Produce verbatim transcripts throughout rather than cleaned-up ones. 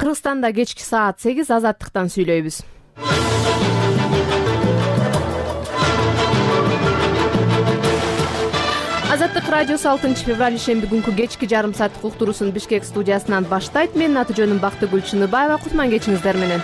Кыргызстанда кечки саат сегиз Азаттыктан сүйлөйбүз. Азаттык радиосу алтынчы февраль ишемби күнкү кечки жарым сааттык уктуруусун Бишкек студиясынан баштайт. Менин аты жөнүм Бактыгүл Чыныбаева. Кутман кечиңиздер менен.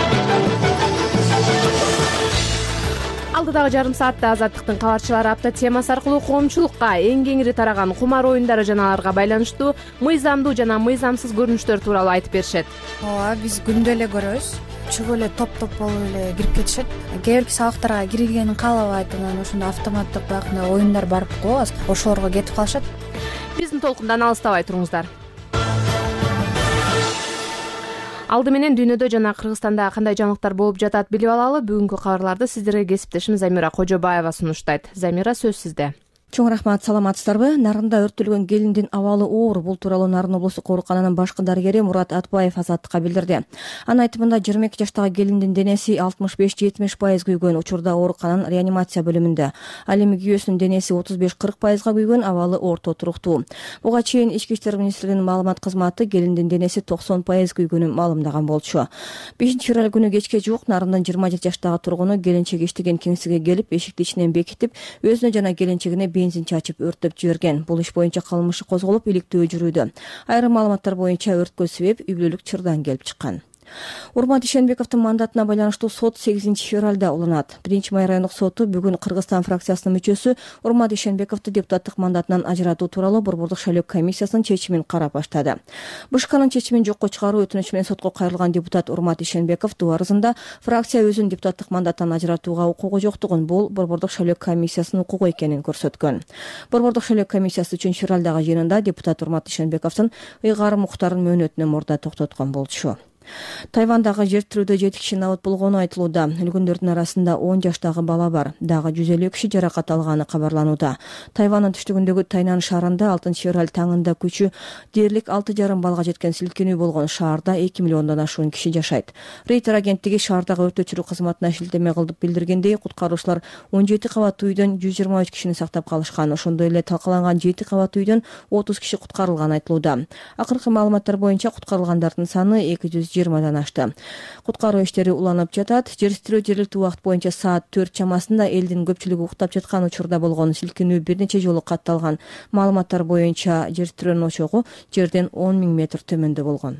Алдыдагы жарым саатта Азаттыктын кабарчылары апта темасы аркылуу коомчулукка эң кеңири тараган кумар оюндары жана аларга байланыштуу мыйзамдуу жана мыйзамсыз көрүнүштөр тууралуу айтып беришет. Ооба, биз күндө эле көрөбүз. Чыгып эле топ-топ болуп эле кирип кетишет. Кээ бирки сабактарга киргенин каалабайт, анан ошондо автоматтык баягы оюндар барып коебуз. Ошолорго кетип калышат. Биздин толкундан алыстабай туруңуздар. Алды менен дүйнөдө жана Кыргызстанда кандай жаңылыктар болуп жатат билип алалы. Бүгүнкү кабарларды сиздерге кесиптешим Замира Кожобаева сунуштайт. Замира, сөз сизде. Чоң рахмат, саламатсыздарбы? Нарында өрттөлгөн келиндин абалы оор. Бул тууралуу Нарын облустук оорукананын башкы дарыгери Мурат Атбаев Азаттыкка билдирди. Анын айтымында жыйырма эки жаштагы келиндин денеси алтымыш беш жетимиш пайыз күйгөн. Учурда оорукананын реанимация бөлүмүндө. Ал эми күйөөсүнүн денеси отуз беш кырк пайызга күйгөн, абалы орто туруктуу. Буга чейин Ички иштер министрлигинин маалымат кызматы келиндин денеси токсон пайыз күйгөнүн маалымдаган болчу. бешинчи февраль күнү кечке жуук Нарындын жыйырма жети жаштагы тургуну келинчеги иштеген кеңсеге келип, эшикти ичинен бекитип, өзүнө жана келинчегине бензин чачып өрттөп жиберген. Бул иш боюнча кылмыш козголуп, иликтөө жүрүүдө. Айрым маалыматтар боюнча өрткө себеп үй бүлөлүк чырдан келип чыккан. Урмат Ишенбековдун мандатына байланыштуу сот сегизинчи февралда уланат. биринчи май райондук соту бүгүн Кыргызстан фракциясынын мүчөсү Урмат Ишенбековду депутаттык мандатынан ажыратуу тууралуу Борбордук шайлоо комиссиясынын чечимин карап баштады. БШКнын чечимин жокко чыгаруу өтүнүчү менен сотко кайрылган депутат Урмат Ишенбеков доо арызында фракция өзүнүн депутаттык мандаттан ажыратууга укугу жоктугун, бул Борбордук шайлоо комиссиясынын укугу экенин көрсөткөн. Борбордук шайлоо комиссиясы үчүнчү февралдагы жыйынында депутат Урмат Ишенбековдун ыйгарым укуктарын мөөнөтүнө мурда токтоткон болчу. Тайвандагы жер тирүүдө жети киши набыт болгону айтылууда. Өлгөндөрдүн арасында он жаштагы бала бар. Дагы жүз элүү киши жаракат алганы кабарланууда. Тайвандын түштүгүндөгү Тайнан шаарында алтынчы февраль таңында күчү дээрлик алты жарым балга жеткен силкинүү болгон. Шаарда эки миллиондон ашуун киши жашайт. Рейтер агенттиги шаардагы өрт өчүрүү кызматына шилтеме кылып билдиргендей, куткаруучулар он жети кабаттуу үйдөн жүз жыйырма үч кишини сактап калышкан. Ошондой эле талкаланган жети кабаттуу үйдөн отуз киши куткарылган айтылууда. Акыркы маалыматтар боюнча куткарылгандардын саны эки жүз жыйырмадан ашты. Куткаруу иштери уланып жатат. Жер тирөө жергиликтүү убакыт боюнча саат төрт чамасында элдин көпчүлүгү уктап жаткан учурда болгон. Силкинүү бир нече жолу катталган. Маалыматтар боюнча жер тирөөнүн очогу жерден он миң метр төмөндө болгон.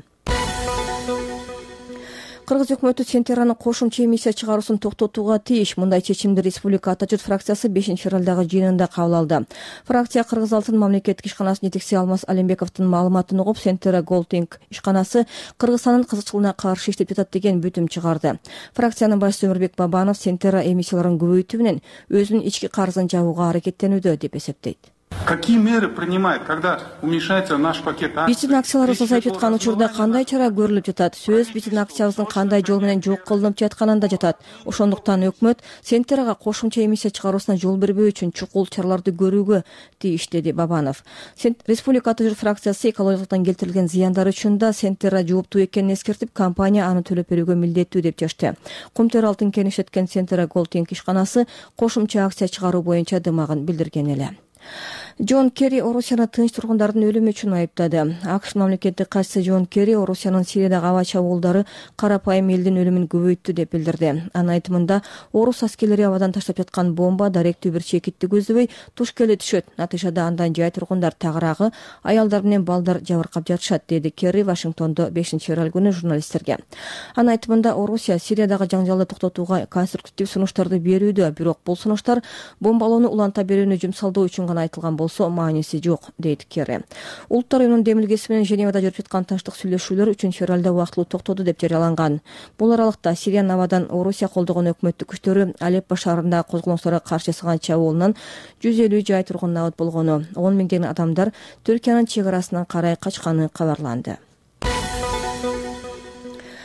Кыргыз өкмөтү Сентераны кошумча эмиссия чыгаруусун токтотууга тийиш. Мындай чечимди Республика Ата журт фракциясы бешинчи февралдагы жыйынында кабыл алды. Фракция Кыргыз алтын мамлекеттик ишканасынын жетекчиси Алмаз Алимбековдун маалыматын угуп, Сентера Голдинг ишканасы Кыргызстандын кызыкчылыгына каршы иштеп жатат деген бүтүм чыгарды. Фракциянын башчысы Өмүрбек Бабанов Сентера эмиссияларын көбөйтүү менен өзүнүн ички карызын жабууга аракеттенүүдө деп эсептейт. Какие меры принимает, когда уменьшается наш пакет акций? Биздин акцияларыбыз азайып жаткан учурда кандай чара көрүлүп жатат? Сөз биздин акциябыздын кандай жол менен жок кылынып жатканында жатат. Ошондуктан өкмөт Сентерага кошумча эмиссия чыгаруусуна жол бербөө үчүн чукул чараларды көрүүгө тийиш, деди Бабанов. Республика Ата журт фракциясы экологиялыктан келтирилген зыяндар үчүн да Сентера жооптуу экенин эскертип, компания аны төлөп берүүгө милдеттүү деп чечти. Кумтөр алтын кен иштеткен Сентера Голдинг ишканасы кошумча акция чыгаруу боюнча дымагын билдирген эле. Джон Керри Орусияны тынч тургундардын өлүмү үчүн айыптады. АКШ мамлекеттик катчысы Джон Керри Орусиянын Сириядагы аба чабуулдары карапайым элдин өлүмүн көбөйттү деп билдирди. Анын айтымында, орус аскерлери абадан таштап жаткан бомба даректүү бир чекитти көздөбөй туш келе түшөт. Натыйжада андан жай тургундар тагыраагы, аялдар менен балдар жабыркап жатышат, деди Керри Вашингтондо бешинчи февраль күнү журналисттерге. Анын айтымында, Орусия Сириядагы жаңжалды токтотууга конструктив сунуштарды берүүдө, бирок бул сунуштар бомбалоону уланта берүүнү жумсалдоо үчүн гана айтылган болсо мааниси жок, дейт Керри. Улуттар уюмунун демилгеси менен Женевада жүрүп жаткан тынчтык сүйлөшүүлөр үчүнчү февралда убактылуу токтоду деп жарыяланган. Бул аралыкта Сириянын абадан Орусия колдогон өкмөттүк күчтөрү Алеппо шаарындагы козголоңчуларга каршы жасаган чабуулунан жүз элүү жай тургун набыт болгону, он миңдеген адамдар Түркиянын чек арасынан карай качканы кабарланды.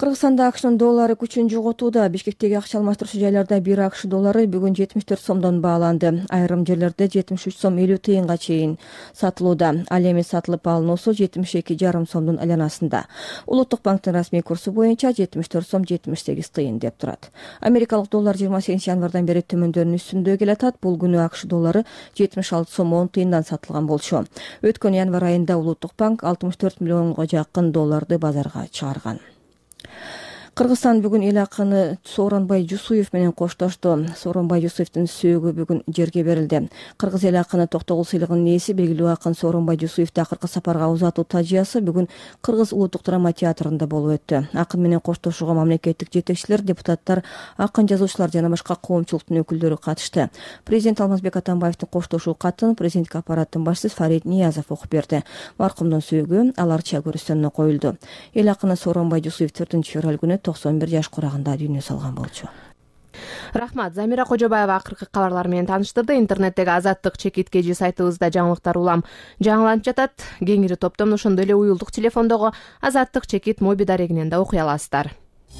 Кыргызстанда АКШнын доллары күчүн жоготууда. Бишкектеги акча алмаштыруучу жайларда бир АКШ доллары бүгүн жетимиш төрт сомдон бааланды. Айрым жерлерде жетимиш үч сом элүү тыйынга чейин сатылууда. Ал эми сатылып алынуусу жетимиш эки жарым сомдун айланасында. Улуттук банктын расмий курсу боюнча жетимиш төрт сом жетимиш сегиз тыйын деп турат. Америкалык доллар жыйырма сегизинчи январдан бери төмөндөрдүн үстүндө келатат. Бул күнү АКШ доллары жетимиш алты сом он тыйындан сатылган болчу. Өткөн январ айында Улуттук банк алтымыш төрт миллионго жакын долларды базарга чыгарган. Кыргызстан бүгүн эл акыны Сооронбай Жусуев менен коштошту. Сооронбай Жусуевдин сөөгү бүгүн жерге берилди. Кыргыз эл акыны Токтогул сыйлыгынын ээси белгилүү акын Сооронбай Жусуевди акыркы сапарга узатуу тажыясы бүгүн Кыргыз улуттук драма театрында болуп өттү. Акын менен коштошууга мамлекеттик жетекчилер, депутаттар, акын жазуучулар жана башка коомчулуктун өкүлдөрү катышты. Президент Алмазбек Атамбаевдин коштошуу катын президенттик аппараттын башчысы Фарид Ниязов окуп берди. Маркумдун сөөгү аларча көрүстөнүнө коюлду. Эл акыны Сооронбай Жусуев төртүнчү февраль күнү токсон бир жаш курагында дүйнө салган болчу. Рахмат. Замира Кожобаева акыркы кабарлар менен тааныштырды. Интернеттеги Азаттык чекит кежи сайтыбызда жаңылыктар улам жаңыланып жатат. Кеңири топтом ошондой эле уюлдук телефондогу Азаттык чекит моби дарегинен да окуй аласыздар.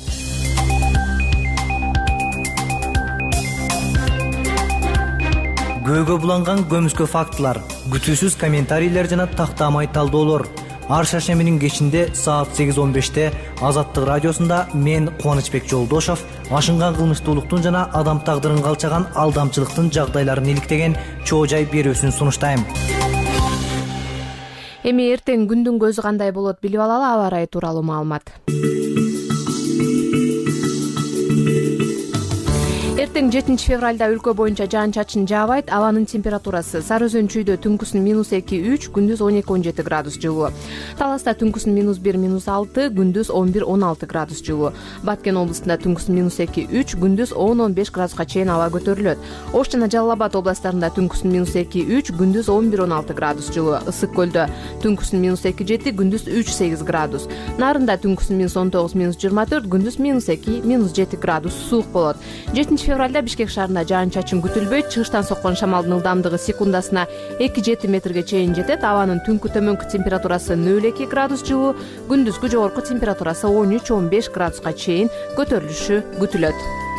Көөгө буланган көмүскө фактылар, күтүүсүз комментарийлер жана тактамай талдоолор. Ар шаршембинин кечинде саат сегиз он беште Азаттык радиосунда мен Кубанычбек Жолдошов ашынган кылмыштуулуктун жана адам тагдырын калчаган алдамчылыктын жагдайларын иликтеген чоо жай берүүсүн сунуштайм. Эми эртең күндүн көзү кандай болот билип алалы. Аба ырайы тууралуу маалымат. Эртең жетинчи февралда өлкө боюнча жаан-чачын жаабайт. Абанын температурасы Сары Өзөн чүйдө түнкүсүн минус эки үч, күндүз он эки он жети градус жылуу. Таласта түнкүсүн минус бир минус алты, күндүз он бир он алты градус жылуу. Баткен областында түнкүсүн минус эки үч, күндүз он он беш градуска чейин аба көтөрүлөт. Ош жана Жалал Абад областарында түнкүсүн минус эки үч, күндүз он бир он алты градус жылуу. Ысык көлдө түнкүсүн минус эки жети, күндүз үч сегиз градус. Нарында түнкүсүн минус он тогуз минус жыйырма төрт, күндүз минус эки минус жети градус суук болот. жетинчи февралда Бишкек шаарында жаан-чачын күтүлбөйт. Чыгыштан соккон шамалдын ылдамдыгы секундасына эки жети метрге чейин жетет. Абанын түнкү төмөнкү температурасы нөл эки градус жылуу, күндүзгү жогорку температурасы он үч он беш градуска чейин көтөрүлүшү күтүлөт.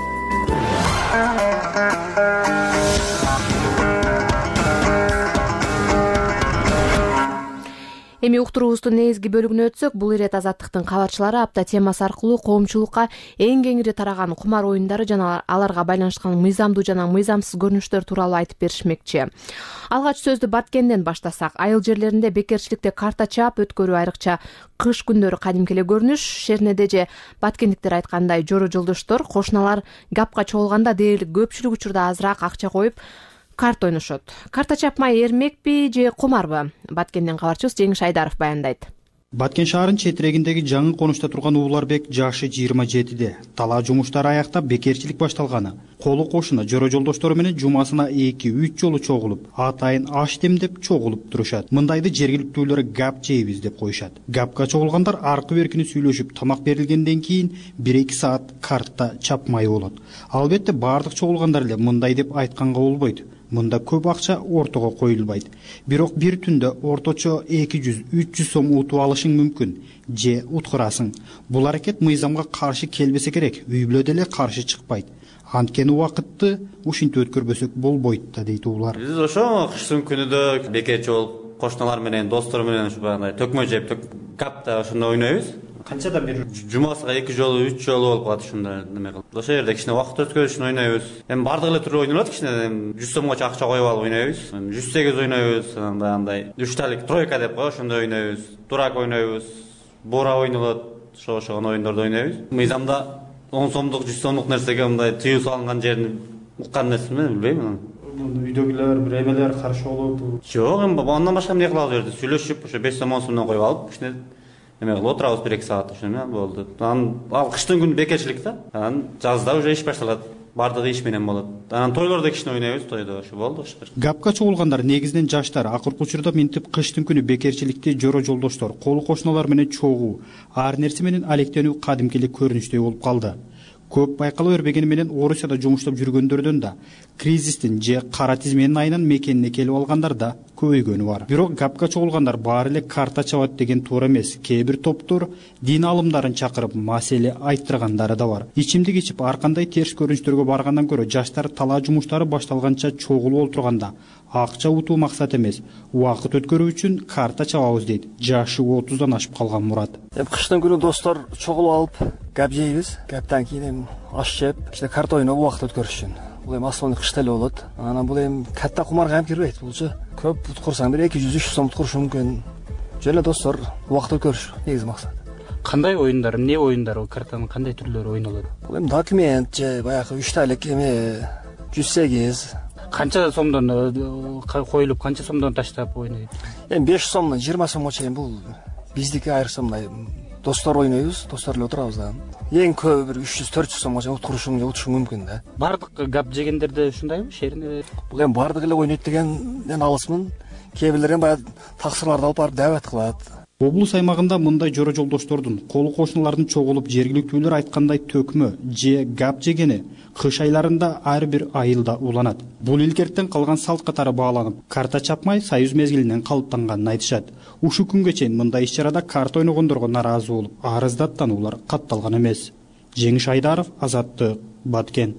Эми уктуруубуздун негизги бөлүгүнө өтсөк, бул ирет Азаттыктын кабарчылары апта темасы аркылуу коомчулукка эң кеңири тараган кумар оюндары жана аларга байланышкан мыйзамдуу жана мыйзамсыз көрүнүштөр тууралуу айтып беришмекчи. Алгач сөздү Баткенден баштасак, айыл жерлеринде бекерчиликте карта чаап өткөрүү айрыкча кыш күндөрү кадимки эле көрүнүш. Шернеде же баткендиктер айткандай жора жолдоштор, кошуналар гапка чогулганда дээрлик көпчүлүк учурда азыраак акча коюп карта ойношот. Карта чапмай эрмекпи же кумарбы? Баткенден кабарчыбыз Жеңиш Айдаров баяндайт. Баткен шаарынын четирегиндеги жаңы конушта турган Ууларбек жашы жыйырма жетиде. Талаа жумуштары аяктап бекерчилик башталганы. Колу кошуна жора жолдоштору менен жумасына эки үч жолу чогулуп, атайын аш демдеп чогулуп турушат. Мындайды жергиликтүүлөр гап жейбиз деп коюшат. Гапка чогулгандар аркы беркини сүйлөшүп, тамак берилгенден кийин бир эки саат карта чапмай болот. Албетте бардык чогулгандар эле мындай деп айтканга болбойт. Мында көп акча ортого коюлбайт. Бирок бир түндө орточо эки жүз үч жүз сом утуп алышың мүмкүн, же уткурасың. Бул аракет мыйзамга каршы келбесе керек, үй бүлө деле каршы чыкпайт. Анткени убакытты ушинтип өткөрбөсөк болбойт да дейт уулар. Биз ошо кыштын күнүдө бекерчи болуп, кошуналар менен, достор менен ушу баягындай төкмө жеп, капта ошондо ойнойбуз. Канчада бир жумасына эки жолу, үч жолу болуп калат ушунда неме кылып. Ошол жерде кичине убакыт өткөрүш үчүн ойнойбуз. Эми бардык эле түрү ойнолот, кичине жүз сомго акча коюп алып ойнойбуз. жүз сегиз ойнойбуз, андай үчталык тройка деп коебуз, ошондой ойнойбуз. Дурак ойнойбуз, бура ойнолот, ошо ошогон ойондорду ойнойбуз. Мыйзамда он сомдук, жүз сомдук нерсеге мындай тыюу салынган жерин уккан нерсеми билбейм. Үйдөгүлөр, бир эмелер каршы болуп. Жок, эми андан башка эмне кылабыз жерде? Сүйлөшүп, ошо беш сом он сомдон коюп алып, кичине эме кылып отурабыз бир эки саат ошону болду. Анан ал кыштын күнү бекерчилик да. Анан жазда уже иш башталат. Бардыгы иш менен болот. Анан тойлордо кичине ойнойбуз, тойдо ошо болду. Гапка чогулгандар негизинен жаштар. Акыркы учурда минтип кыштын күнү бекерчиликти жора жолдоштор, колу кошуналар менен чогуу, ар нерсе менен алектенүү кадимки эле көрүнүштөй болуп калды. көп байкала бербегени менен Орусияда жумуштап жүргөндөрдөн да кризистин же кара тизменин айынан мекенине келип алгандар да көбөйгөнү бар. Бирок гапка чогулгандар баары эле карта чабат деген туура эмес. Кээ бир топтор дин алымдарын чакырып маселе айттыргандары да бар. Ичимдик ичип ар кандай терс көрүнүштөргө баргандан көрө жаштар талаа жумуштары башталганча чогулуп отурганда акча утуу максат эмес, убакыт өткөрүү үчүн карта чабабыз дейт жашы отуздан ашып калган Мурат. Эми кыштын күнү достор чогулуп алып гап жейбиз. Гаптан кийин эми аш жеп, ичте карта ойноп убакыт өткөрүш үчүн. Бул эми основной кышта эле болот. Анан бул эми катта кумарга эми кирбейт. Булчу көп уткурсаң бир эки жүз үч жүз сом уткуруш мүмкүн. Жөн эле достор убакыт өткөрүш негизи максат. Кандай оюндар, эмне оюндар, картанын кандай түрлөрү ойнолот? Бул эми документ же баягы үч тайлык эми жүз сегиз. Канча сомдон коюлуп, канча сомдон таштап ойнойт? Эми беш сомдон жыйырма сомго чейин бул биздики айрыкча мындай достор ойнойбуз, достор эле отурабыз да. Эң көбү бир үч жүз төрт жүз сомго чейин уткурушуң же утушуң мүмкүн да. Бардык гап жегендерде ушундайбы, шерине? Бул эми бардык эле ойнойт дегенден алысмын. Кээ бирлер эми баягы таксырларды алып барып дабат кылат. Облус аймагында мындай жора жолдоштордун, колу кошуналардын чогулуп жергиликтүүлөр айткандай төкмө же гап жегени кыш айларында ар бир айылда уланат. Бул илгертен калган салт катары бааланып, карта чапмай союз мезгилинен калыптанганын айтышат. Ушу күнгө чейин мындай иш-чарада карта ойногондорго нааразы болуп, арыз даттануулар катталган эмес. Жеңиш Айдаров, Азаттык, Баткен.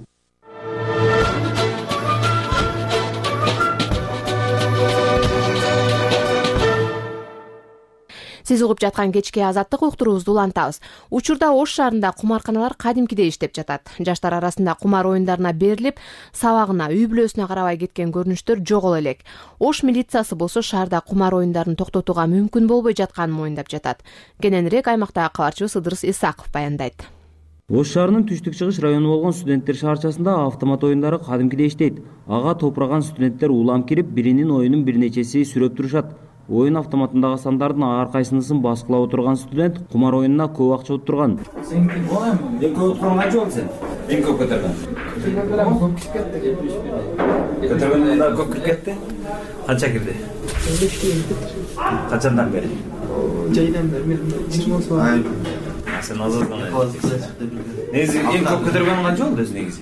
Сиз угуп жаткан кечки Азаттык уктуруубузду улантабыз. Учурда Ош шаарында кумарканалар кадимкидей иштеп жатат. Жаштар арасында кумар оюндарына берилип, сабагына, үй бүлөсүнө карабай кеткен көрүнүштөр жогол элек. Ош милициясы болсо шаарда кумар оюндарын токтотууга мүмкүн болбой жатканын моюндап жатат. Кененирээк аймактагы кабарчыбыз Ыдырыс Исаков баяндайт. Ош шаарынын түштүк-чыгыш району болгон студенттер шаарчасында автомат оюндары кадимкидей иштейт. Ага топураган студенттер улам кирип, биринин оюнун бир нечеси сүрөп турушат. Оюн автоматындагы сандардын ар кайсынысын баскылап отурган студент кумар оюнуна көп акча уттурган. Сен эң көп уттурган канча болду сен? Эң көп көтөргөн. Көп кирип кетти. Көтөргөндө көп кирип кетти. Канча кирди? Качандан бери? Жайдан бери мен жыйырма сом. Сен азырдан негизи эң көп көтөргөн канча болду өзү негизи?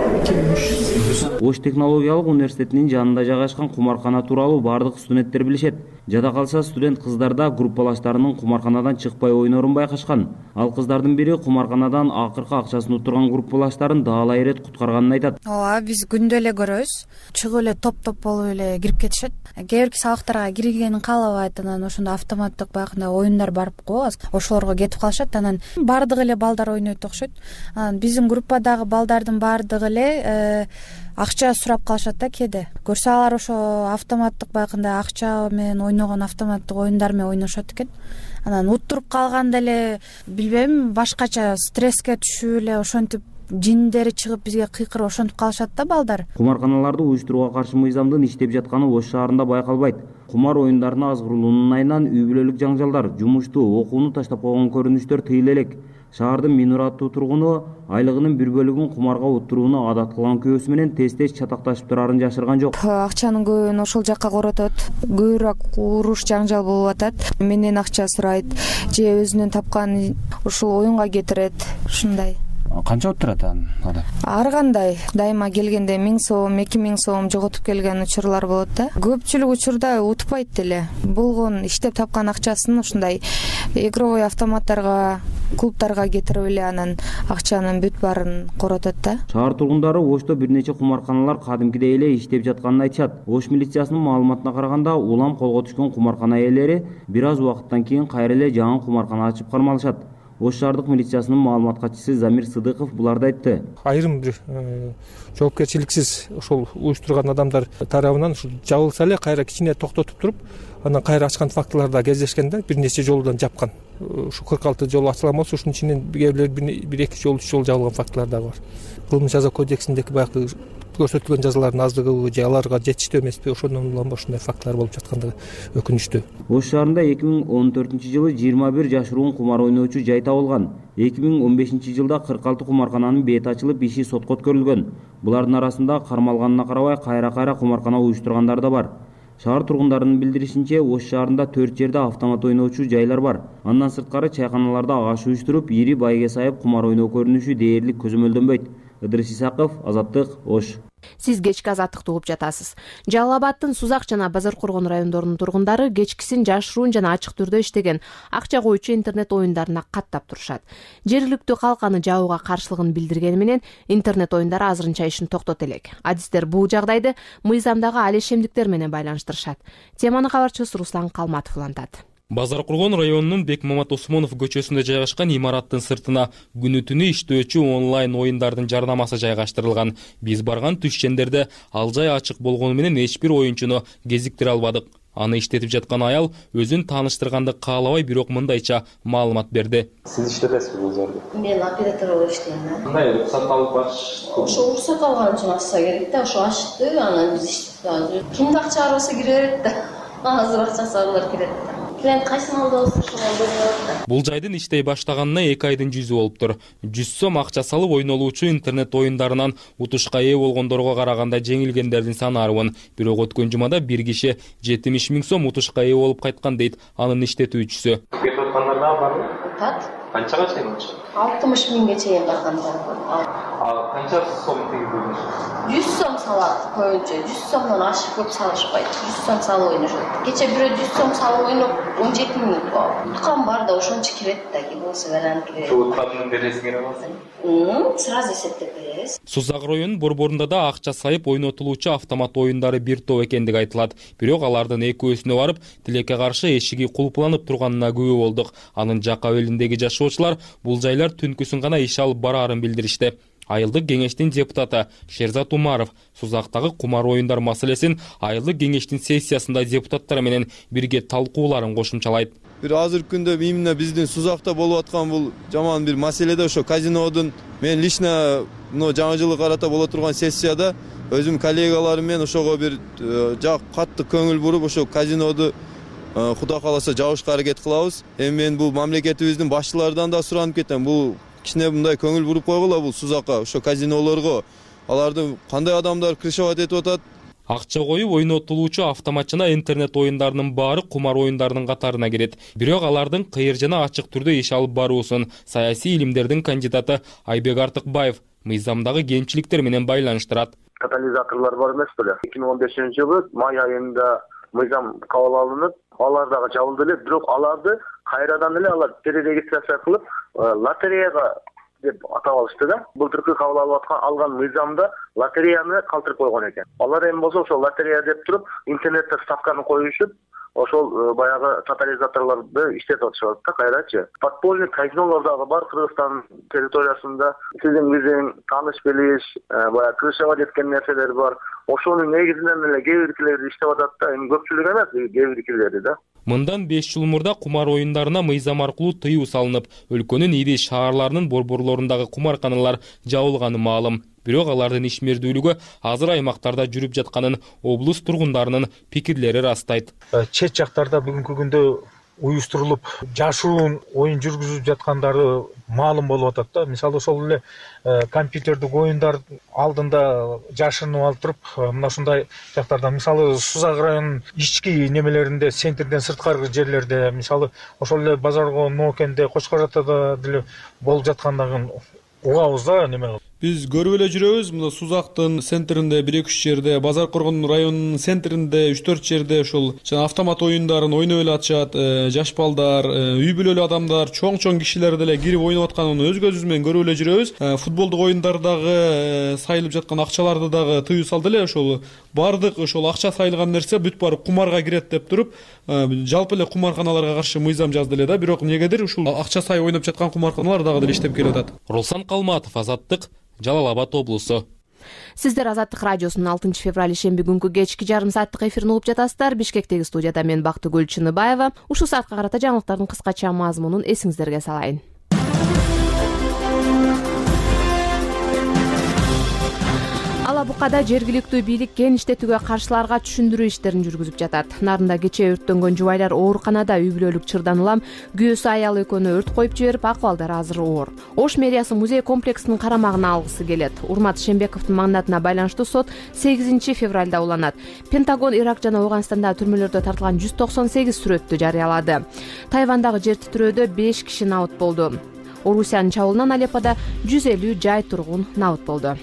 Ош технологиялык университетинин жанында жайгашкан кумаркана тууралуу бардык студенттер билишет. Жада калса студент кыздарда группалаштарынын кумарканадан чыкпай ойнорун байкашкан. Ал кыздардын бири кумарканадан акыркы акчасын уттурган группалаштарын даалай ирет куткарганын айтат. Ооба, биз күндө эле көрөбүз. Чыгып эле топ-топ болуп эле кирип кетишет. Кээ бирки сабактарга киргенин каалабайт, анан ошондо автоматтык баягындай оюндар барып коебуз. Ошолорго кетип калышат, анан бардыгы эле балдар ойнойт окшойт. Анан биздин группадагы балдардын бардыгы эле акча сурап калышат да кээде. Көрсө алар ошо автоматтык баягындай акча менен ойногон автоматтык оюндар менен ойношот экен. Анан уттуруп калганда эле билбейм, башкача стресске түшүп эле ошентип жиндери чыгып бизге кыйкырып ошентип калышат да балдар. Кумарканаларды уюштурууга каршы мыйзамдын иштеп жатканы Ош шаарында байкалбайт. Кумар оюндарына азгырылуунун айынан үй бүлөлүк жаңжалдар, жумушту, окууну таштап койгон көрүнүштөр тыйыла элек. Шаардын Минур аттуу тургуну айлыгынын бир бөлүгүн кумарга уттурууну адат кылган күйөөсү менен тез-тез чатакташып турарын жашырган жок. Акчанын көбүн ошол жакка коротот. Көбүрөөк уруш жаңжал болуп атат. Менен акча сурайт, же өзүнүн тапканын ушул оюнга кетирет. Ушундай. Канча уттурат анда? Ар кандай. Дайыма келгенде миң сом, эки миң сом жоготуп келген учурлар болот да. Көпчүлүк учурда утпайт деле. Болгон иштеп тапкан акчасын ушундай игровой автоматтарга, клубтарга кетирип эле анан акчанын бүт баарын коротот да. Шаар тургундары Ошто бир нече кумарканалар кадимкидей эле иштеп жатканын айтышат. Ош милициясынын маалыматына караганда, улам колго түшкөн кумаркана ээлери бир аз убакыттан кийин кайра эле жаңы кумаркана ачып кармалышат. Ош шаардык милициясынын маалымат катчысы Замир Сыдыков буларды айтты. Айрым бир жоопкерчиликсиз ошол уюштурган адамдар тарабынан ушул жабылса эле кайра кичине токтотуп туруп, анан кайра ачкан фактылар да кездешкен да, бир нече жолдон жапкан. Ушу кырк алты жол ачылган болсо, ушунун ичинен бир эки жол, үч жол жабылган фактылар да бар. Кылмыш жаза кодексиндеги баягы көрсөтүлгөн жазалардын аздыгыбы же аларга жетиштүү эмеспи, ошондон улам ушундай фактылар болуп жаткандыгы өкүнүчтүү. Ош шаарында эки миң он төртүнчү жылы жыйырма бир жашыруун кумар ойноочу жай табылган. эки миң он бешинчи жылда кырк алты кумаркананын бети ачылып, иши сотко өткөрүлгөн. Булардын арасында кармалганына карабай кайра-кайра кумаркана уюштургандар да бар. Шаар тургундарынын билдиришинче, Ош шаарында төрт жерде автомат ойноочу жайлар бар. Андан сырткары чайканаларда аш уюштуруп, ири байге сайып кумар ойноо көрүнүшү дээрлик көзөмөлдөнбөйт. Ыдырыс Исаков, Азаттык, Ош. Сиз кечки Азаттыкты угуп жатасыз. Жалал Абадтын Сузак жана Базар Коргон райондорунун тургундары кечкисин жашыруун жана ачык түрдө иштеген акча коюучу интернет оюндарына каттап турушат. Жергиликтүү калк аны жабууга каршылыгын билдиргени менен интернет оюндары азырынча ишин токтот элек. Адистер бул жагдайды мыйзамдагы алешемдиктер менен байланыштырышат. Теманы кабарчыбыз Руслан Калматов улантат. Базар Коргон районунун Бекмамат Осмонов көчөсүндө жайгашкан имараттын сыртына күнү түнү иштөөчү онлайн оюндардын жарнамасы жайгаштырылган. Биз барган түшчендерде ал жай ачык болгону менен эч бир оюнчуну кезиктире албадык. Аны иштетип жаткан аял өзүн тааныштырганды каалабай, бирок мындайча маалымат берди. Сиз иштетесизби бул жерде? Мен оператор болуп иштейм. Кандай уруксат алып барыш? Ошо уруксат алган үчүн ачса керек да, ошо ачты, анан биз иштеп. Кимди акча бар болсо кире берет да. Азыр акчасы алар кирет да. Бул жайдын иштей баштаганына эки айдын жүзү болуптур. жүз сом акча салып ойнолуучу интернет оюндарынан утушка ээ болгондорго караганда жеңилгендердин саны арбын. Бирок өткөн жумада бир киши жетимиш миң сом утушка ээ болуп кайткан дейт анын иштетүүчүсү. Кетип аткандар да барбы? Тат. Канчага чейин болчу? алтымыш миңге чейин баргандар бар. А канча сом тийгизилиш? жүз сом салат көбүнчө. жүз сомдон ашык көп салышпайт. жүз сом салып ойношот. Кече бирөө жүз сом салып ойноп он жети миң болду. Укам бар да ошончо кирет да, болсо баран кирет. Ушул утканын бересиң керек болсо? Сразу эсептеп беребиз. Сузак районунун борборунда да акча сайып ойнотулуучу автомат оюндары бир топ экендиги айтылат. Бирок алардын экөөсүнө барып, тилекке каршы эшиги кулпланып турганына күбө болдук. Анын жак абелиндеги жашоочулар бул жайлар түнкүсүн гана иш алып бараарын билдиришти. Айылдык кеңештин депутаты Шерзат Умаров Сузактагы кумар оюндар маселесин айылдык кеңештин сессиясында депутаттар менен бирге талкууларын кошумчалайт. Бир азыркы күндө именно биздин Сузакта болуп аткан бул жаман бир маселеде ошо казинодун мен лично мына жаңы жылга карата боло турган сессияда өзүм коллегаларым менен ошого бир жак катты көңүл буруп ошо казиноду Кудай кааласа жабышка аракет кылабыз. Эми мен бул мамлекетибиздин башчыларынан да суранып кетем. Бул кичине мындай көңүл буруп койгула бул Сузакка, ошо казинолорго. Алардын кандай адамдар крышевать этип атат? Акча коюп ойнотулуучу автомат жана интернет оюндарынын баары кумар оюндарынын катарына кирет. Бирок алардын кыйыр жана ачык түрдө иш алып баруусун саясий илимдердин кандидаты Айбек Артыкбаев мыйзамдагы кемчиликтер менен байланыштырат. Катализаторлор бар эмес беле? эки миң он бешинчи жылы май айында мыйзам кабыл алынып, алар дагы жабылды эле, бирок аларды кайрадан эле алар перерегистрация кылып, лотереяга деп атап алышты да. Былтыркы кабыл алып аткан алган мыйзамда лотереяны калтырып койгон экен. Алар эми болсо ошо лотерея деп туруп, интернетте ставканы коюшуп, ошол баягы тотализаторлорду иштетип атышат да кайрачы. Подпольный казинолор дагы бар Кыргызстан территориясында. Сиздин биздин тааныш билиш, баягы крышева жеткен нерселер бар. Ошонун негизинен эле кээ биркилери иштеп атат да, эми көпчүлүк эмес, кээ биркилери да. Мындан беш жыл мурда кумар оюндарына мыйзам аркылуу тыюу салынып, өлкөнүн ири шаарларынын борборлорундагы кумарканалар жабылганы маалым. Бирок алардын ишмердүүлүгү азыр аймактарда жүрүп жатканын облус тургундарынын пикирлери растайт. Чет жактарда бүгүнкү күндө уюштурулуп, жашыруун оюн жүргүзүп жаткандары маалым болуп атат да. Мисалы ошол эле компьютердик оюндар алдында жашырынып алып туруп, мына ушундай жактарда, мисалы Сузак районунун ички немелеринде, центрден сырткары жерлерде, мисалы ошол эле Базар Коргон, Ноокенде, Кочкор Атада деле болуп жаткандыгын угабыз да неме. Биз көрүп эле жүрөбүз, мына Сузактын центринде бир эки үч жерде, Базар Коргон районунун центринде үч төрт жерде ошол жана автомат оюндарын ойноп эле атышат, жаш балдар, үй бүлөлүү адамдар, чоң-чоң кишилер деле кирип ойноп атканын өз көзүбүз менен көрүп эле жүрөбүз. Футболдук оюндардагы сайылып жаткан акчаларды дагы тыюу салды эле, ошол бардык ошол акча сайылган нерсе бүт барып кумарга кирет деп туруп, жалпы эле кумарканаларга каршы мыйзам жазды эле да, бирок эмнегедир ушул акча сайып ойноп жаткан кумарканалар дагы деле иштеп келип атат. Руслан Калматов, Азаттык, Жалал Абад облусу. Сиздер Азаттык радиосунун алтынчы февраль шемби күнкү кечки жарым сааттык эфирин угуп жатасыздар. Бишкектеги студияда мен Бактыгүл Чыныбаева. Ушул саатка карата жаңылыктардын кыскача мазмунун эсиңиздерге салайын. Ала Талаа Букада жергиликтүү бийлик кен иштетүүгө каршыларга түшүндүрүү иштерин жүргүзүп жатат. Нарында кечээ өрттөнгөн жубайлар ооруканада үй бүлөлүк чырдан улам күйөөсү аял экөөнү өрт коюп жиберип, акыбалдары азыр оор. Ош мэриясы музей комплексинин карамагына алгысы келет. Урмат Шембековдун мандатына байланыштуу сот сегизинчи февралда уланат. Пентагон Ирак жана Ауганстандагы түрмөлөрдө тартылган жүз токсон сегиз сүрөттү жарыялады. Тайвандагы жер титирөөдө беш киши набыт болду. Орусиянын чабуулунан Алеппода жүз элүү жай тургун набыт болду.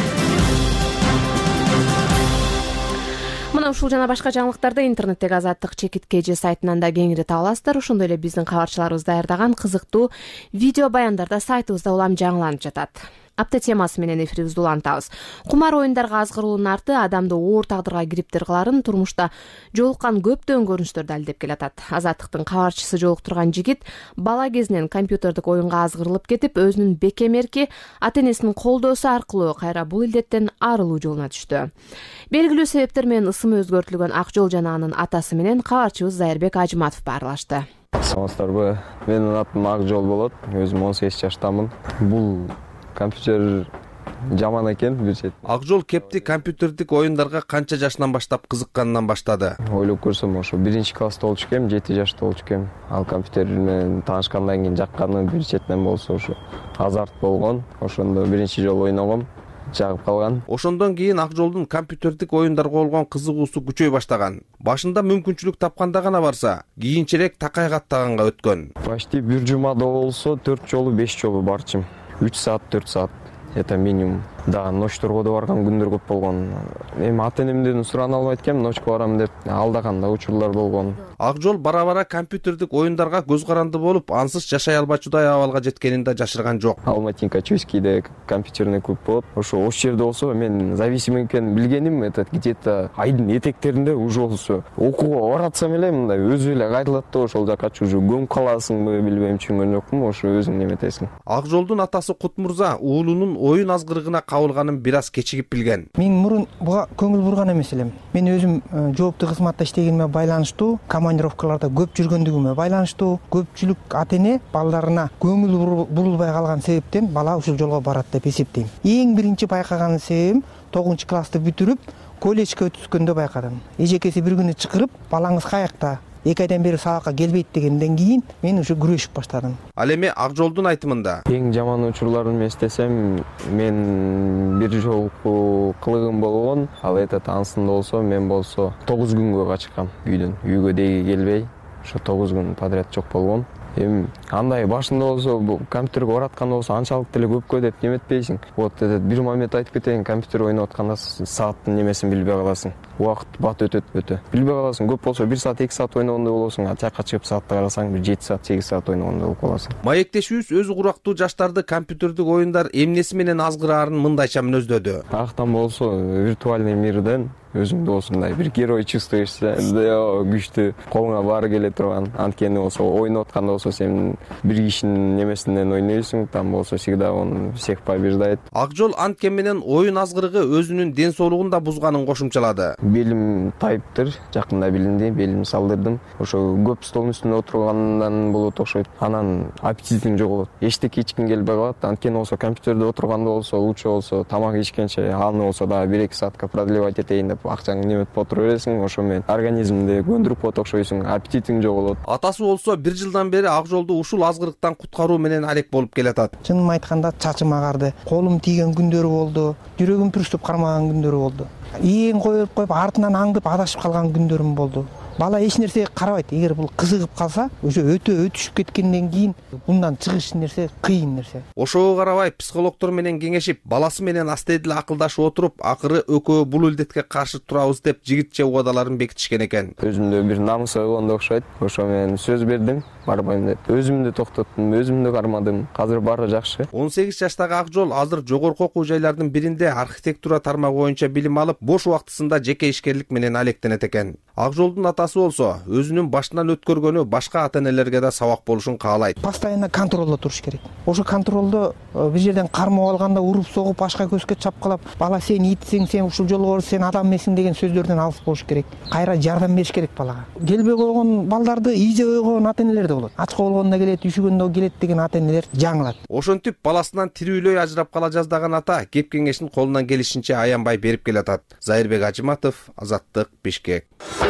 Мына ушул жана башка жаңылыктарды интернеттеги Азаттык чекит же сайтынан да кеңири таба аласыздар. Ошондой эле биздин кабарчыларыбыз даярдаган кызыктуу видео баяндар да сайтыбызда улам жаңыланып жатат. Апта темасы менен эфирибизди улантабыз. Кумар оюндарга азгыруунун арты адамды оор тагдырга кириптир кыларын турмушта жолуккан көптөгөн көрүнүштөр далилдеп келатат. Азаттыктын кабарчысы жолуктурган жигит бала кезинен компьютердик оюнга азгырылып кетип, өзүнүн бекем эрки ата энесинин колдоосу аркылуу кайра бул илдеттен арылуу жолуна түштү. Белгилүү себептер менен ысымы өзгөртүлгөн Акжол жана анын атасы менен кабарчыбыз Зайырбек Ажыматов баарлашты. Саламатсыздарбы? Менин атым Акжол болот. Өзүм он сегиз жаштамын. Бул компьютер жаман экен бир чет. Акжол кепти компьютердик оюндарга канча жашынан баштап кызыкканынан баштады? Ойлоп көрсөм, ошо биринчи класста болчу экем, жети жашта болчу экем. Ал компьютер менен таанышкандан кийин жакканы бир четинен болсо ошо азарт болгон. Ошондо биринчи жолу ойногом, жагып калган. Ошондон кийин Акжолдун компьютердик оюндарга болгон кызыгуусу күчөй баштаган. Башында мүмкүнчүлүк тапканда гана барса, кийинчерээк такай каттаганга өткөн. Почти бир жумада болсо төрт жолу, беш жолу барчым. үч саат, төрт саат. Это минимум. Да, ночторго да барган күндөр көп болгон. Эми ата энемден сурана албайт экем, ночко барам деп алдаган да учурлар болгон. Акжол бара-бара компьютердик оюндарга көз каранды болуп, ансыз жашай албачудай абалга жеткенин да жашырган жок. Алматинка Чуйскийде компьютерный клуб болот. Ошо ош жерде болсо мен зависимый экенин билгеним, это где-то айдын этектеринде уже болсо окууга баратсам эле мындай өзү эле кайрылат да ошол жака уже көмүп каласыңбы билбейм, түшүнгөн жокмун, ошо өзүң неметесиң. Акжолдун атасы Кутмурза уулунун оюн азгырыгына кабылганын бир аз кечигип билген. Мен мурун буга көңүл бурган эмес элем. Мен өзүм жооптуу кызматта иштегениме байланыштуу, командировкаларда көп жүргөндүгүмө байланыштуу, көпчүлүк ата эне балдарына көңүл бурулбай калган себептен бала ушул жолго барат деп эсептейм. Эң биринчи байкаган себебим тогузунчу классты бүтүрүп, колледжге өткөндө байкадым. Эжекеси бир күнү чакырып, балаңыз каякта? эки айдан бери сабакка келбейт дегенден кийин мен уже күрөшүп баштадым. Ал эми Акжолдун айтымында эң жаман учурларын эстесем, мен бир жолку кылыгым болгон. Ал этот ансында болсо, мен болсо тогуз күнгө качкам үйдөн. Үйгө деги келбей, ошо тогуз күн подряд жок болгон. Эми андай башында болсо, бул компьютерге баратканда болсо анчалык деле көпкө деп неметпейсиң. Вот этот бир момент айтып кетейин, компьютер ойноп атканда сааттын немесин билбей каласың. Убакыт бат өтөт өтө. Билбей каласың, көп болсо бир саат, эки саат ойногондой болосуң, а жакка чыгып саатты карасаң бир жети саат, сегиз саат ойногондой болуп каласың. Маектешибиз өз урактуу жаштарды компьютердик оюндар эмнеси менен азгыраарын мындайча мүнөздөдү. Актан болсо виртуальный мирден өзүңдү осундай бир герой чувствуешься, күчтүү, колуңа баары келе турган. Анткени болсо ойноп атканда болсо сен бир кишинин немесинен ойнойсуң, там болсо всегда он всех побеждает. Акжол анткени менен оюн азгырыгы өзүнүн ден соолугун да бузганын кошумчалады. Белим тайыптыр, жакында билинди, белим салдырдым. Ошо көп столдун үстүндө отургандан болот окшойт. Анан аппетитим жоголот. Эчтеке ичким келбей калат. Анткени болсо компьютерде отурганда болсо, лучше болсо тамак ичкенче аны болсо дагы бир эки саатка продлевать этейин деп акчаңды неметип отура бересиң. Ошо менен организмди көндүрүп коет окшойсуң, аппетитиң жоголот. Атасы болсо бир жылдан бери Акжолду ушул азгырыктан куткаруу менен алек болуп келатат. Чынын айтканда чачым агарды, колум тийген күндөрү болду, жүрөгүм пүрүстүп кармаган күндөрү болду. Ийин коюп коюп артынан аңдып адашып калган күндөрүм болду. Бала эч нерсеге карабайт. Эгер бул кызыгып калса, уже өтө өтүшүп кеткенден кийин bundan чыгыш нерсе кыйын нерсе. Ошого карабай психологдор менен кеңешип, баласы менен астайдыл акылдашып отуруп, акыры экөө бул илдетке каршы турабыз деп жигитче убадаларын бекитишкен экен. Өзүмдө бир намыс ойгондо окшойт. Ошо менен сөз бердим, барбайм деп. Өзүмдү токтоттум, өзүмдү кармадым. Азыр баары жакшы. он сегиз жаштагы Акжол азыр жогорку окуу жайлардын биринде архитектура тармагы боюнча билим алып, бош убактысында жеке ишкерлик менен алектенет экен. Акжолдун атасы болсо, өзүнүн башынан өткөргөнү башка ата энелерге да сабак болушун каалайт. Постоянно контролдо туруш керек. Ошо контролдо бир жерден кармап алганда уруп согуп, башка көзгө чапкылап, бала сен итсиң, сен ушул жолго бар, сен адам эмесиң деген сөздөрдөн алыс болуш керек. Кайра жардам бериш керек балага. Келбей койгон балдарды ийже ойгон ата энелер да болот. Ачка болгондо келет, үшүгөндө келет деген ата энелер жаңылат. Ошентип баласынан тирүүлөй ажырап кала жаздаган ата кеп кеңешин колунан келишинче аянбай берип келатат. Зайырбек Ажыматов, Азаттык, Бишкек.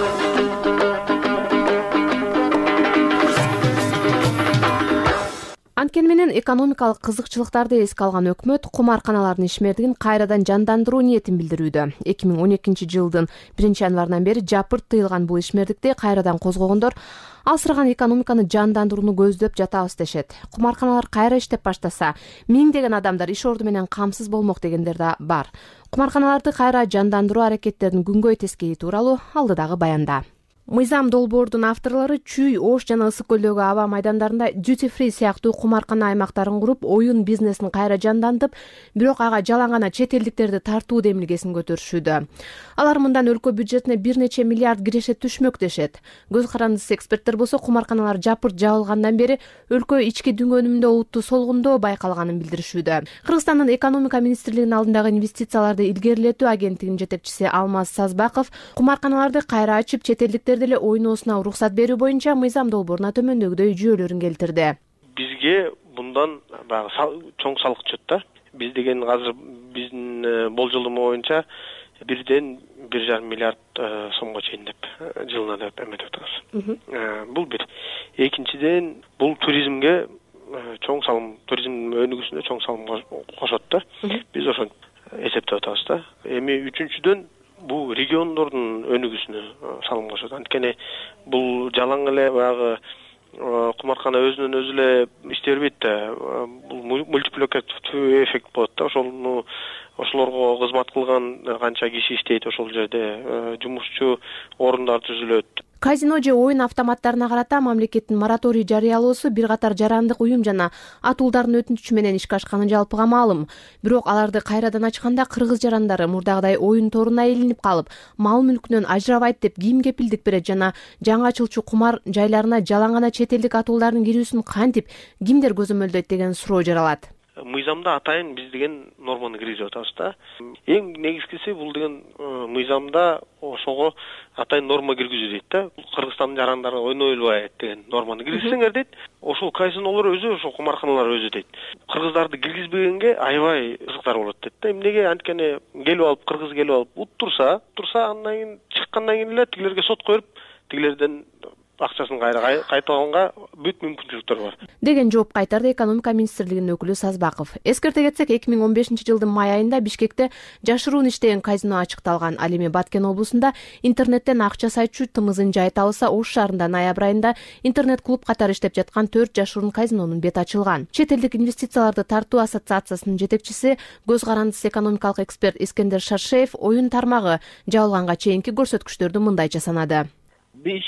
Анткени менен экономикалык кызыкчылыктарды эске алган өкмөт кумарканалардын ишмердигин кайрадан жандандыруу ниетин билдирүүдө. эки миң он экинчи жылдын биринчи январынан бери жапырт тыйылган бул ишмердикти кайрадан козгогондор алсыраган экономиканы жандандырууну көздөп жатабыз дешет. Кумарканалар кайра иштеп баштаса, миңдеген адамдар иш орду менен камсыз болмок дегендер да бар. Кумарканаларды кайра жандандыруу аракеттеринин күнгөй тескейи тууралуу алдыдагы баянда. Мыйзам долбоордун авторлору Чүй, Ош жана Ысык көлдөгү аба майдандарында duty free сыяктуу кумаркана аймактарын куруп, оюн бизнесин кайра жандантып, бирок ага жалаң гана чет элдиктерди тартуу демилгесин көтөрүшүүдө. Алар мындан өлкө бюджетине бир нече миллиард киреше түшмөк дешет. Көз карандысыз эксперттер болсо кумарканалар жапырт жабылгандан бери өлкө ички дүнгөнүндө олуттуу солгундоо байкалганын билдиришүүдө. Кыргызстандын экономика министрлигинин алдындагы инвестицияларды илгерилетүү агенттигинин жетекчиси Алмаз Сазбаков кумарканаларды кайра ачып, чет элдиктер деле ойноосуна уруксат берүү боюнча мыйзам долбооруна төмөндөгүдөй жүйөлөрүн келтирди. Бизге мындан баягы чоң салык түшөт да. Биз деген азыр биздин болжолдомо боюнча бирден бир жарым миллиард сомго чейин деп жылына деп эметип атабыз. Бул бир. Экинчиден бул туризмге чоң салым, туризм өнүгүүсүнө чоң салым кошот да. Биз ошентип эсептеп атабыз да. Эми үчүнчүдөн бул региондордун өнүгүүсүнө салым кошот. Анткени бул жалаң эле баягы кумаркана өзүнөн өзү эле иштей бербейт да. Бул мультипликативдүү эффект болот да. Ошону ошолорго кызмат кылган канча киши иштейт ошол жерде, жумушчу орундар түзүлөт. Казино же оюн автоматтарына карата мамлекеттин мораторий жарыялоосу бир катар жарандык уюм жана атуулдардын өтүнүчү менен ишке ашканы жалпыга маалым. Бирок аларды кайрадан ачканда кыргыз жарандары мурдагыдай оюн торуна илинип калып, мал мүлкүнөн ажырабайт деп ким кепилдик берет жана жаңы ачылчу кумар жайларына жалаң гана чет элдик атуулдардын кирүүсүн кантип, кимдер көзөмөлдөйт деген суроо жаралат. Мыйзамда атайын биз деген норманы киргизип атабыз да. Эң негизгиси бул деген мыйзамда ошого атайын норма киргизүү дейт да. Кыргызстандын жарандары ойной албайт деген норманы киргизсеңер дейт. Ошол казинолор өзү, ошол кумарканалар өзү дейт. Кыргыздарды киргизбегенге аябай кызыктар болот дейт да. Эмнеге? Анткени келип алып, кыргыз келип алып уттурса, турса андан кийин чыккандан кийин эле тигилерге сотко берип, тигилерден акчасын кайра кайтаганга бүт мүмкүнчүлүктөр бар деген жооп кайтарды экономика министрлигинин өкүлү Сазбаков. Эскерте кетсек, эки миң он бешинчи жылдын май айында Бишкекте жашыруун иштеген казино ачыкталган. Ал эми Баткен облусунда интернеттен акча сайчу тымызын жай табылса, Ош шаарында ноябрь айында интернет клуб катары иштеп жаткан төрт жашыруун казинонун бети ачылган. Чет элдик инвестицияларды тартуу ассоциациясынын жетекчиси, көз карандысыз экономикалык эксперт Искендер Шаршеев оюн тармагы жабылганга чейинки көрсөткүчтөрдү мындайча санады. беш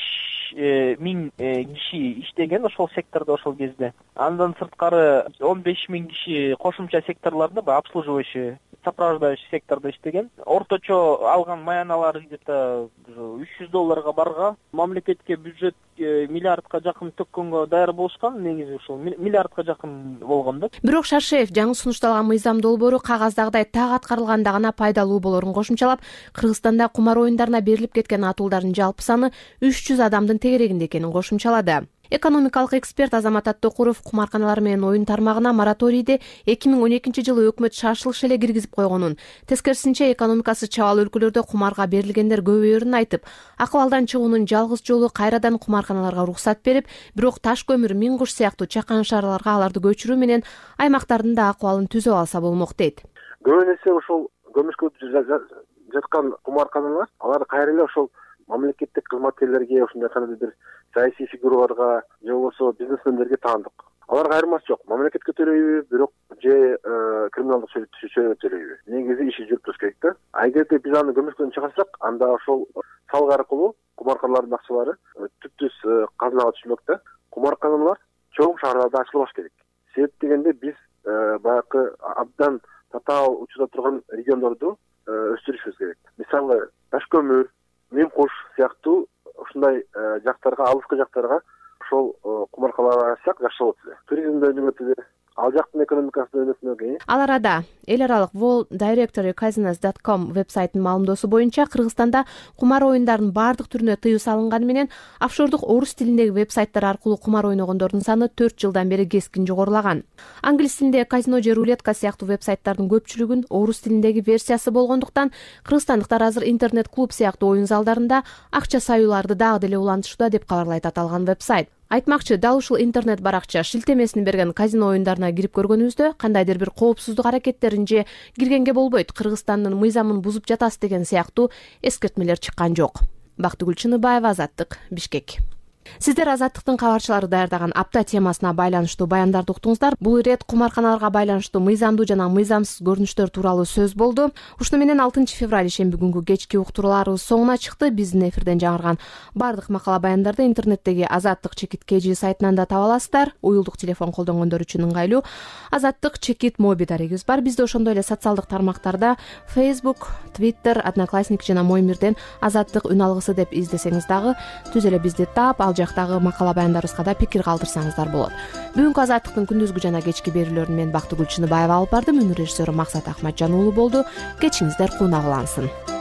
миң киши иштеген ошол сектордо ошол кезде. Андан сырткары он беш миң киши кошумча секторлордо, обслуживающий, сопровождающий сектордо иштеген. Орточо алган маяналары где-то үч жүз долларга барга, мамлекетке бюджет миллиардка жакын төккөнгө даяр болушкан, негизи ушул миллиардка жакын болгон да. Бирок Шаршеев жаңы сунушталган мыйзам долбоору кагаздагыдай так аткарылганда гана пайдалуу болорун кошумчалап, Кыргызстанда кумар оюндарына берилип кеткен атуулдардын жалпы саны үч жүз адамдын тегерегинде экенин кошумчалады. Экономикалык эксперт Азамат Аттокуров кумарканалар менен оюн тармагына мораторийди эки миң он экинчи жылы өкмөт шашылыш эле киргизип койгонун, тескерисинче экономикасы чабал өлкөлөрдө кумарга берилгендер көбөйөрүн айтып, акыбалдан чыгуунун жалгыз жолу кайрадан кумарканаларга уруксат берип, бирок Таш көмүр, Миң Куш сыяктуу чакан шаарларга аларды көчүрүү менен аймактардын да акыбалын түзөп алса болмок дейт. Көбүн эсе ошол көмүшкө жаткан кумарканалар, алар кайра эле ошол мамлекеттик кызматкерлерге, ошондой кандайдыр бир саясий фигураларга же болбосо бизнесмендерге таандык. Аларга айырмасы жок. Мамлекетке төлөйбү, бирок же криминалдык чөйрө төлөйбү. Негизи иши жүрүп туруш керек да. Эгерде биз аны көмүшкөдөн чыгарсак, анда ошол салык аркылуу кумарканалардын акчалары түптүз казынага түшмөк да. Кумарканалар чоң шаарларда ачылбаш керек. Себеп дегенде биз баягы абдан татаал учурда турган региондорду өстүрүшүбүз керек. Мисалы, Таш көмүр, Миң Куш сыяктуу ушундай жактарга, алыскы жактарга ошол кумаркаларды ачсак жакшы болот эле. Туризмди өнүгөт эле. ал жактын экономикасы да өнөсүнө. Ал арада эл аралык world directory casinos dot com вебсайтынын маалымдоосу боюнча Кыргызстанда кумар оюндарынын баардык түрүнө тыюу салынганы менен офшордук орус тилиндеги вебсайттар аркылуу кумар ойногондордун саны төрт жылдан бери кескин жогорулаган. Англис тилинде казино же рулетка сыяктуу вебсайттардын көпчүлүгүн орус тилиндеги версиясы болгондуктан кыргызстандыктар азыр интернет-клуб сыяктуу оюн залдарында акча саюуларды дагы деле улантышууда деп кабарлайт аталган вебсайт. Айтмакчы, дал ушул интернет баракча шилтемесин берген казино оюндарына кирип көргөнүбүздө кандайдыр бир коопсуздук аракеттерин же киргенге болбойт, Кыргызстандын мыйзамын бузуп жатасыз деген сыяктуу эскертмелер чыккан жок. Бактыгүл Чыныбаева, Азаттык, Бишкек. Сиздер Азаттыктын кабарчылары даярдаган апта темасына байланыштуу баяндарды уктуңуздар. Бул ирет кумарканаларга байланыштуу мыйзамдуу жана мыйзамсыз көрүнүштөр тууралуу сөз болду. Ушуну менен алтынчы февраль ишемби күнгү кечки уктурууларыбыз соңуна чыкты. Биздин эфирден жаңырган бардык макала баяндарды интернеттеги Азаттык чекит kg сайтынан да таба аласыздар. Уюлдук телефон колдонгондор үчүн ыңгайлуу Азаттык чекит моби дарегибиз бар. Бизде ошондой эле социалдык тармактарда Facebook, Twitter, Одноклассник жана Моймирден Азаттык үн алгысы деп издесеңиз дагы түз эле бизди таап, ал жактагы макала баяндарыбызга да пикир калтырсаңыздар болот. Бүгүнкү Азаттыктын күндүзгү жана кечки берүүлөрүн мен Бактыгүл Чыныбаева алып бардым. Үнү режиссеру Максат Ахматжан уулу болду. Кечиңиздер кунак улансын.